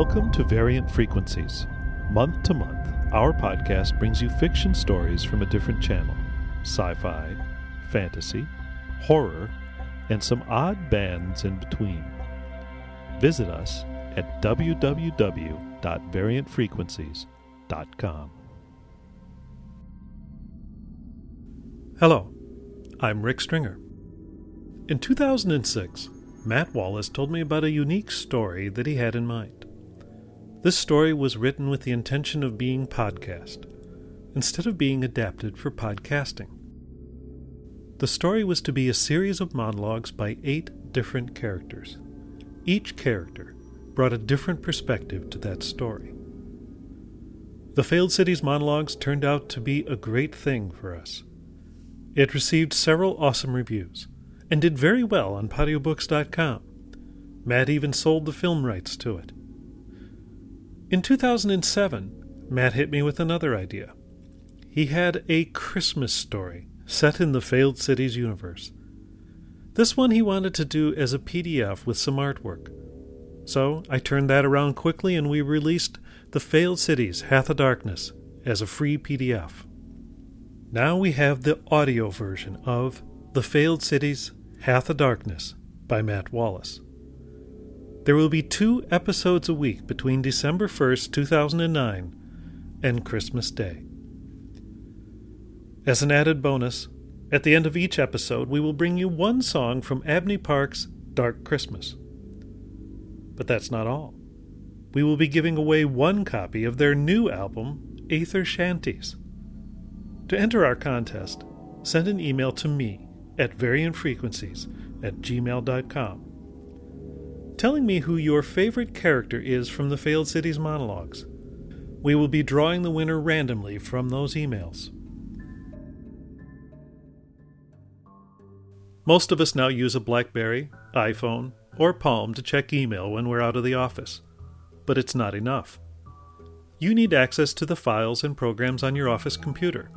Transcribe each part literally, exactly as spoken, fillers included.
Welcome to Variant Frequencies. Month to month, our podcast brings you fiction stories from a different channel. Sci-fi, fantasy, horror, and some odd bands in between. Visit us at w w w dot variant frequencies dot com. Hello, I'm Rick Stringer. In two thousand six, Matt Wallace told me about a unique story that he had in mind. This story was written with the intention of being podcast, instead of being adapted for podcasting. The story was to be a series of monologues by eight different characters. Each character brought a different perspective to that story. The Failed Cities monologues turned out to be a great thing for us. It received several awesome reviews, and did very well on Podiobooks dot com. Matt even sold the film rights to it. In two thousand seven, Matt hit me with another idea. He had a Christmas story set in the Failed Cities universe. This one he wanted to do as a P D F with some artwork. So I turned that around quickly and we released The Failed Cities Hath a Darkness as a free P D F. Now we have the audio version of The Failed Cities Hath a Darkness by Matt Wallace. There will be two episodes a week between December first, two thousand nine and Christmas Day. As an added bonus, at the end of each episode we will bring you one song from Abney Park's Dark Christmas. But that's not all. We will be giving away one copy of their new album, Aether Shanties. To enter our contest, send an email to me at variant frequencies at gmail dot com, telling me who your favorite character is from the Failed Cities monologues. We will be drawing the winner randomly from those emails. Most of us now use a BlackBerry, iPhone, or Palm to check email when we're out of the office. But it's not enough. You need access to the files and programs on your office computer.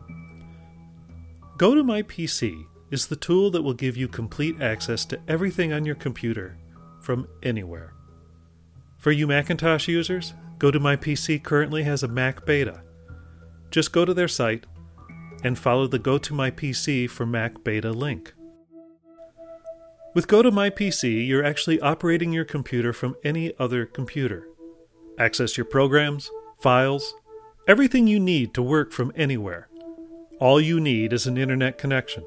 GoToMyPC is the tool that will give you complete access to everything on your computer from anywhere. For you Macintosh users, GoToMyPC currently has a Mac beta. Just go to their site and follow the GoToMyPC for Mac beta link. With GoToMyPC, you're actually operating your computer from any other computer. Access your programs, files, everything you need to work from anywhere. All you need is an internet connection.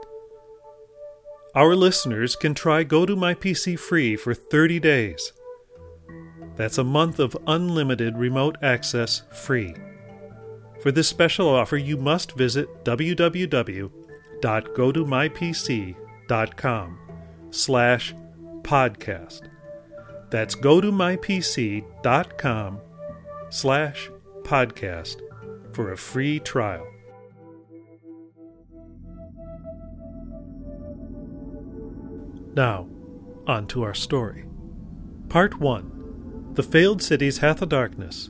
Our listeners can try GoToMyPC free for thirty days. That's a month of unlimited remote access free. For this special offer, you must visit w w w dot go to my p c dot com slash podcast. That's go to my p c dot com slash podcast for a free trial. Now, on to our story. Part one, The Failed Cities Hath a Darkness,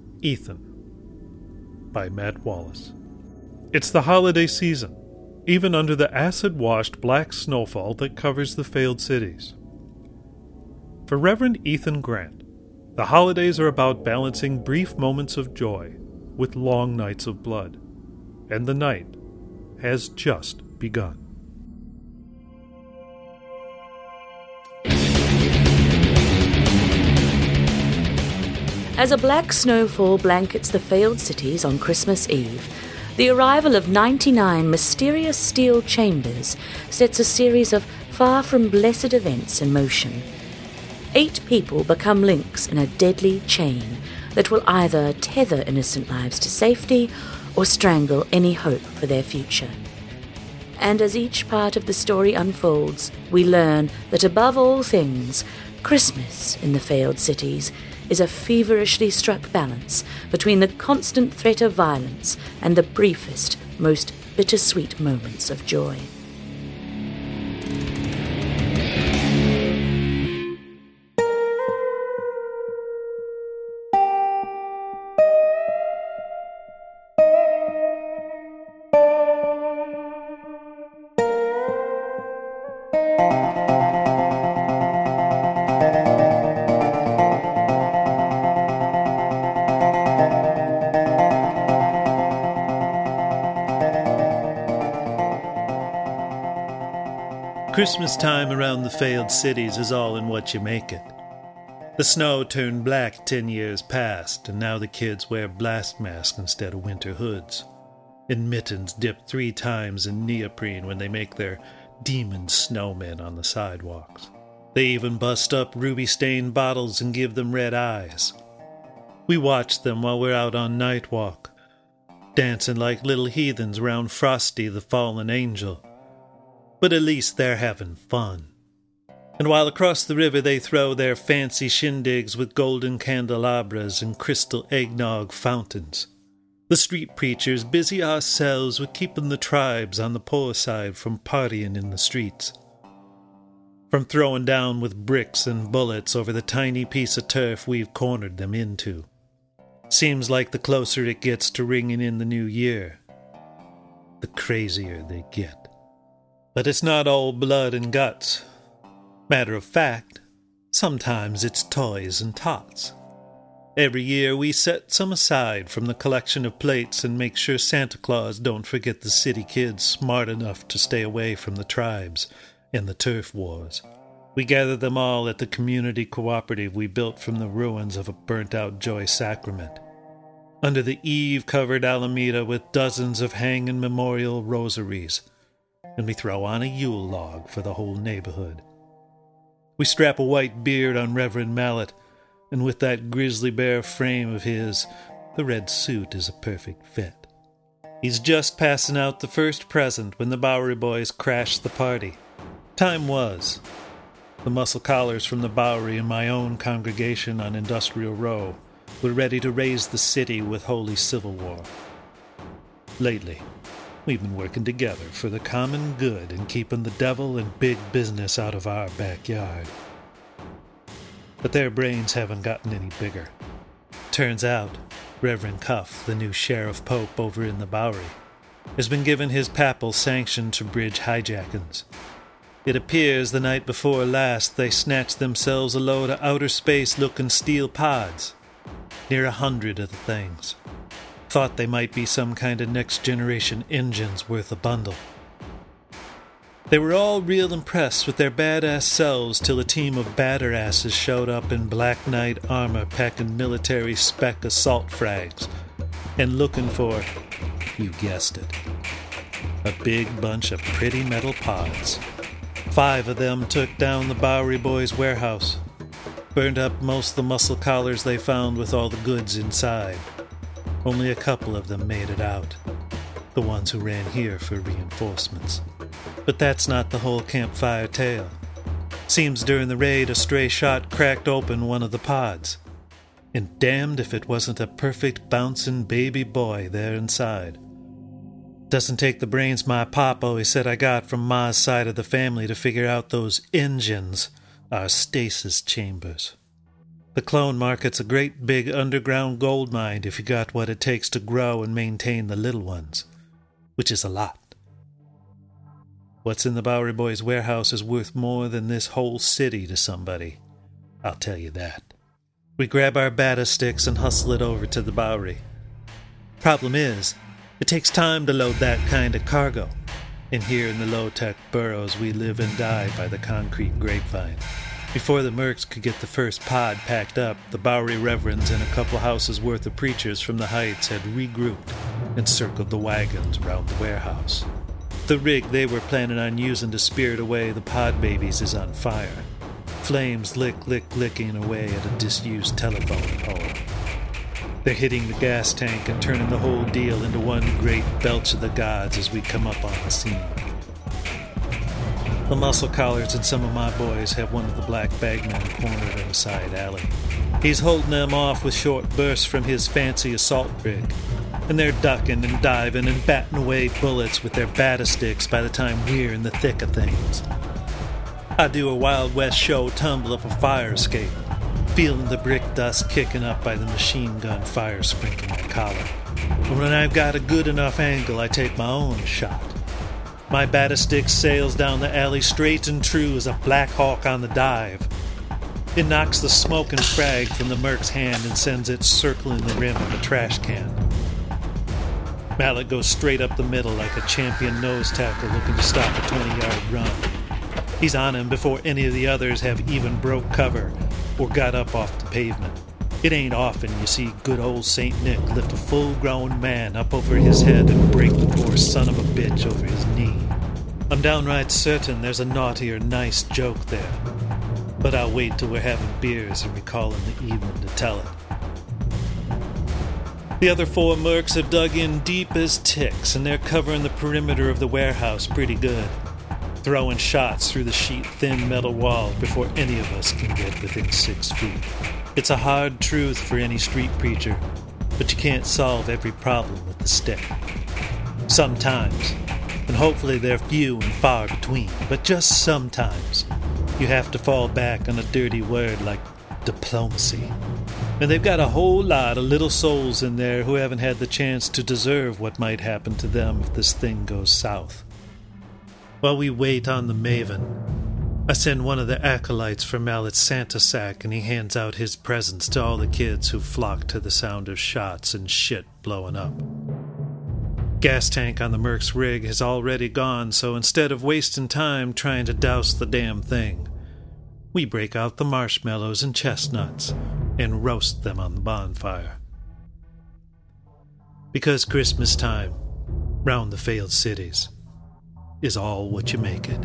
Ethan, by Matt Wallace. It's the holiday season, even under the acid-washed black snowfall that covers the failed cities. For Reverend Ethan Grant, the holidays are about balancing brief moments of joy with long nights of blood, and the night has just begun. As a black snowfall blankets the failed cities on Christmas Eve, the arrival of ninety-nine mysterious steel chambers sets a series of far-from-blessed events in motion. Eight people become links in a deadly chain that will either tether innocent lives to safety or strangle any hope for their future. And as each part of the story unfolds, we learn that above all things, Christmas in the failed cities is a feverishly struck balance between the constant threat of violence and the briefest, most bittersweet moments of joy. Christmas time around the failed cities is all in what you make it. The snow turned black ten years past, and now the kids wear blast masks instead of winter hoods, and mittens dipped three times in neoprene when they make their demon snowmen on the sidewalks. They even bust up ruby-stained bottles and give them red eyes. We watch them while we're out on night walk, dancing like little heathens round Frosty the fallen angel. But at least they're having fun. And while across the river they throw their fancy shindigs with golden candelabras and crystal eggnog fountains, the street preachers busy ourselves with keeping the tribes on the poor side from partying in the streets, from throwing down with bricks and bullets over the tiny piece of turf we've cornered them into. Seems like the closer it gets to ringing in the new year, the crazier they get. But it's not all blood and guts. Matter of fact, sometimes it's toys and tots. Every year we set some aside from the collection of plates and make sure Santa Claus don't forget the city kids smart enough to stay away from the tribes and the turf wars. We gather them all at the community cooperative we built from the ruins of a burnt-out Joy Sacrament, under the eave-covered Alameda with dozens of hanging memorial rosaries, and we throw on a Yule log for the whole neighborhood. We strap a white beard on Reverend Mallet, and with that grizzly bear frame of his, the red suit is a perfect fit. He's just passing out the first present when the Bowery boys crash the party. Time was. The muscle collars from the Bowery and my own congregation on Industrial Row were ready to raise the city with holy civil war. Lately, we've been working together for the common good and keeping the devil and big business out of our backyard. But their brains haven't gotten any bigger. Turns out, Reverend Cuff, the new Sheriff Pope over in the Bowery, has been given his papal sanction to bridge hijackings. It appears the night before last they snatched themselves a load of outer space-looking steel pods. Near a hundred of the things. Thought they might be some kind of next-generation engines worth a bundle. They were all real impressed with their badass selves till a team of badasses showed up in Black Knight armor packing military spec assault frags and looking for, you guessed it, a big bunch of pretty metal pods. Five of them took down the Bowery Boys' warehouse, burned up most of the muscle collars they found with all the goods inside. Only a couple of them made it out, the ones who ran here for reinforcements. But that's not the whole campfire tale. Seems during the raid a stray shot cracked open one of the pods, and damned if it wasn't a perfect bouncing baby boy there inside. Doesn't take the brains my pop always said I got from Ma's side of the family to figure out those engines are stasis chambers. The clone market's a great big underground gold mine if you got what it takes to grow and maintain the little ones, which is a lot. What's in the Bowery Boys' warehouse is worth more than this whole city to somebody, I'll tell you that. We grab our batter sticks and hustle it over to the Bowery. Problem is, it takes time to load that kind of cargo, and here in the low-tech boroughs we live and die by the concrete grapevine. Before the Mercs could get the first pod packed up, the Bowery Reverends and a couple houses worth of preachers from the Heights had regrouped and circled the wagons around the warehouse. The rig they were planning on using to spirit away the pod babies is on fire. Flames lick, lick, licking away at a disused telephone pole. They're hitting the gas tank and turning the whole deal into one great belch of the gods as we come up on the scene. The muscle collars and some of my boys have one of the black bagmen cornered in a side alley. He's holding them off with short bursts from his fancy assault rig, and they're ducking and diving and batting away bullets with their batter sticks by the time we're in the thick of things. I do a Wild West show tumble up a fire escape, feeling the brick dust kicking up by the machine gun fire sprinkling my collar. And when I've got a good enough angle, I take my own shot. My batter stick sails down the alley straight and true as a Black Hawk on the dive. It knocks the smoking frag from the Merc's hand and sends it circling the rim of a trash can. Mallet goes straight up the middle like a champion nose tackle looking to stop a twenty-yard run. He's on him before any of the others have even broke cover or got up off the pavement. It ain't often you see good old Saint Nick lift a full-grown man up over his head and break the poor son of a bitch over his knee. I'm downright certain there's a naughty or nice joke there, but I'll wait till we're having beers and recalling the evening to tell it. The other four mercs have dug in deep as ticks, and they're covering the perimeter of the warehouse pretty good, throwing shots through the sheet-thin metal walls before any of us can get within six feet. It's a hard truth for any street preacher, but you can't solve every problem with the stick. Sometimes, and hopefully they're few and far between, but just sometimes, you have to fall back on a dirty word like diplomacy. And they've got a whole lot of little souls in there who haven't had the chance to deserve what might happen to them if this thing goes south. While we wait on the Maven, I send one of the acolytes for Mallet's Santa sack, and he hands out his presents to all the kids who flock to the sound of shots and shit blowing up. Gas tank on the Merc's rig has already gone, so instead of wasting time trying to douse the damn thing, we break out the marshmallows and chestnuts and roast them on the bonfire. Because Christmas time, round the failed cities, is all what you make it.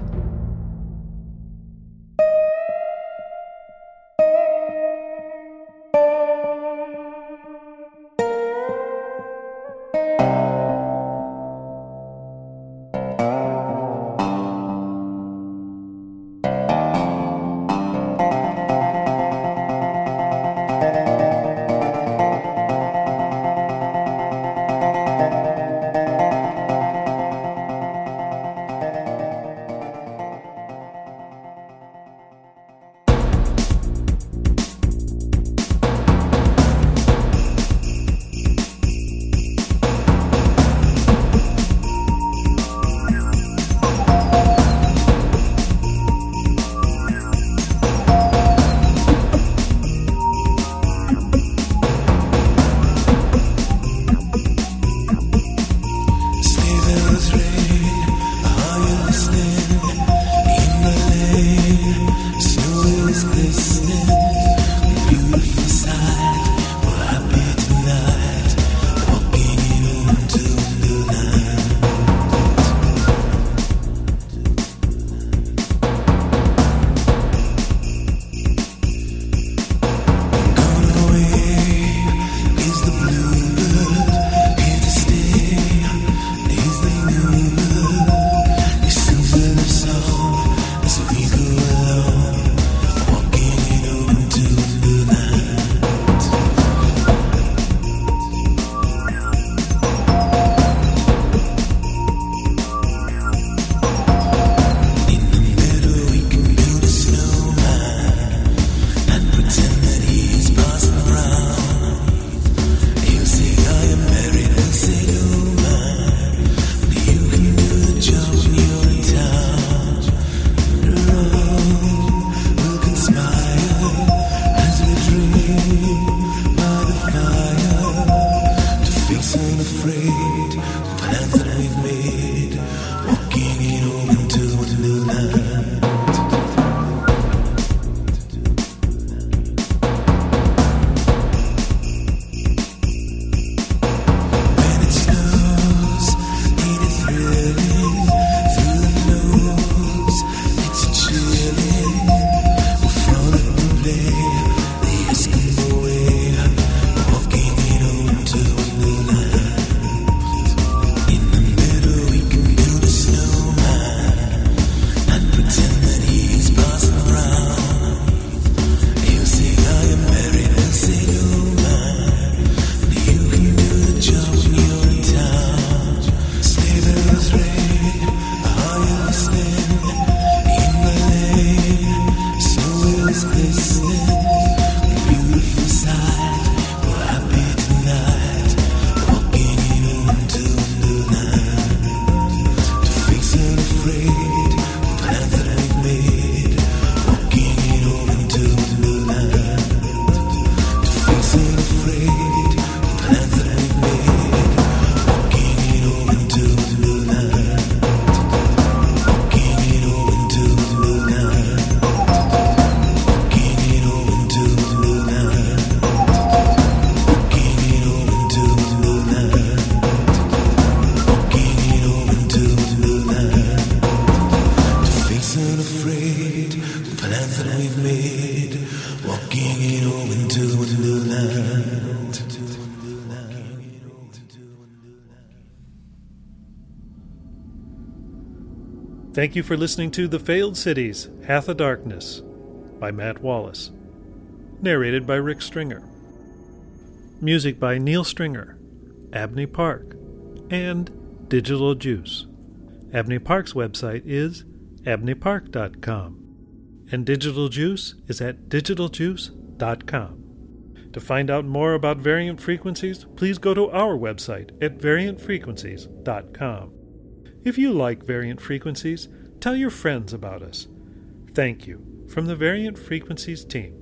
Thank you for listening to The Failed Cities, Hath of Darkness by Matt Wallace. Narrated by Rick Stringer. Music by Neil Stringer, Abney Park, and Digital Juice. Abney Park's website is abney park dot com, and Digital Juice is at digital juice dot com. To find out more about Variant Frequencies, please go to our website at variant frequencies dot com. If you like Variant Frequencies, tell your friends about us. Thank you from the Variant Frequencies team.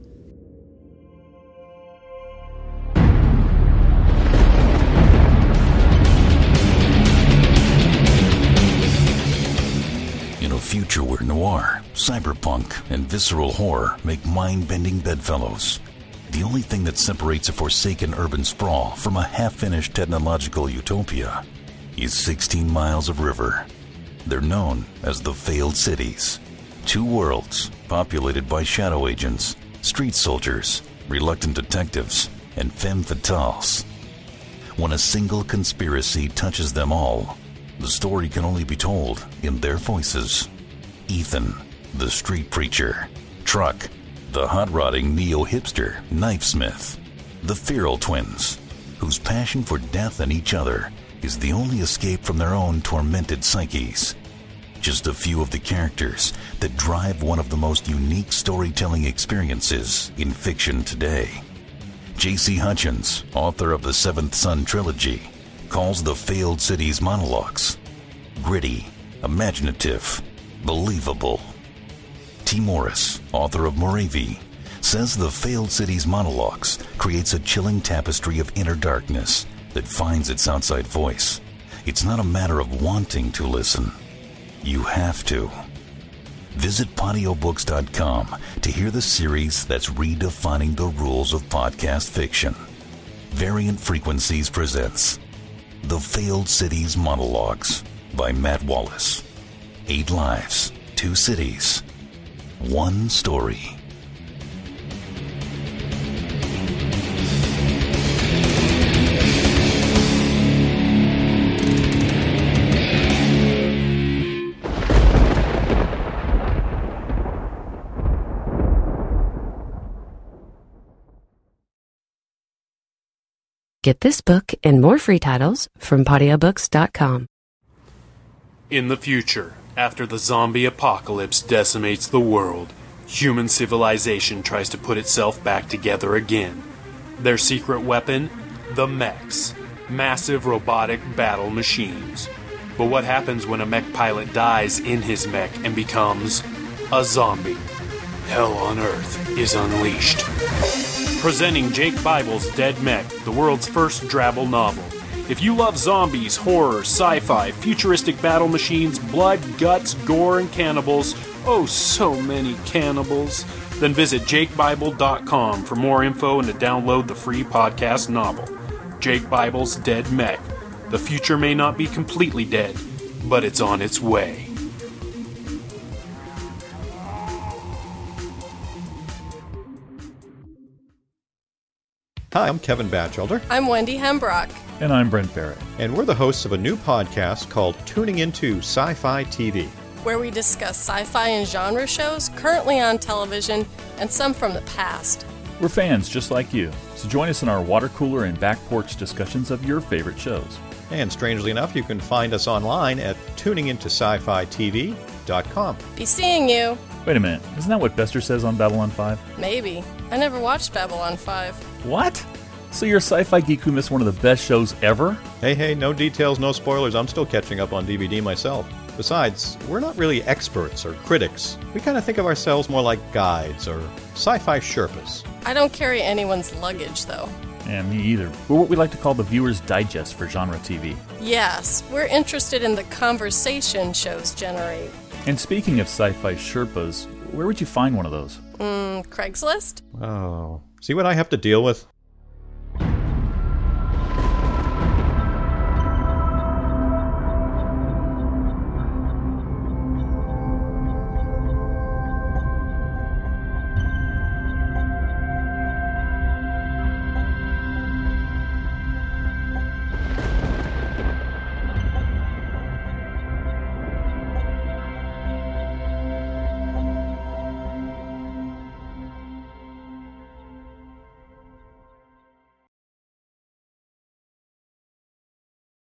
In a future where noir, cyberpunk, and visceral horror make mind-bending bedfellows, the only thing that separates a forsaken urban sprawl from a half-finished technological utopia is sixteen miles of river. They're known as the Failed Cities. Two worlds populated by shadow agents, street soldiers, reluctant detectives, and femme fatales. When a single conspiracy touches them all, the story can only be told in their voices. Ethan, the street preacher. Truck, the hot-rodding neo-hipster knifesmith. The Feral twins, whose passion for death and each other is the only escape from their own tormented psyches. Just a few of the characters that drive one of the most unique storytelling experiences in fiction today. J C Hutchins, author of the Seventh Son trilogy, calls the Failed Cities monologues gritty, imaginative, believable. T. Morris, author of Moravia, says the Failed Cities monologues creates a chilling tapestry of inner darkness that finds its outside voice. It's not a matter of wanting to listen. You have to. Visit podio books dot com to hear the series that's redefining the rules of podcast fiction. Variant Frequencies presents The Failed Cities Monologues by Matt Wallace. Eight lives, two cities, one story. Get this book and more free titles from podio books dot com. In the future, after the zombie apocalypse decimates the world, human civilization tries to put itself back together again. Their secret weapon? The mechs. Massive robotic battle machines. But what happens when a mech pilot dies in his mech and becomes a zombie? Hell on Earth is unleashed. Presenting Jake Bible's Dead Mech, the world's first Drabble novel. If you love zombies, horror, sci-fi, futuristic battle machines, blood, guts, gore, and cannibals, oh so many cannibals, then visit jake bible dot com for more info and to download the free podcast novel, Jake Bible's Dead Mech. The future may not be completely dead, but it's on its way. Hi, I'm Kevin Batchelder. I'm Wendy Hembrock. And I'm Brent Barrett. And we're the hosts of a new podcast called Tuning Into Sci-Fi T V, where we discuss sci-fi and genre shows currently on television and some from the past. We're fans just like you, so join us in our water cooler and back porch discussions of your favorite shows. And strangely enough, you can find us online at tuning into sci fi t v dot com. Be seeing you. Wait a minute, isn't that what Bester says on Babylon five? Maybe. I never watched Babylon five. What? So you're a sci-fi geek who missed one of the best shows ever? Hey, hey, no details, no spoilers. I'm still catching up on D V D myself. Besides, we're not really experts or critics. We kind of think of ourselves more like guides or sci-fi Sherpas. I don't carry anyone's luggage, though. Yeah, me either. We're what we like to call the viewer's digest for genre T V. Yes, we're interested in the conversation shows generate. And speaking of sci-fi Sherpas, where would you find one of those? Mm, Craigslist? Oh, see what I have to deal with?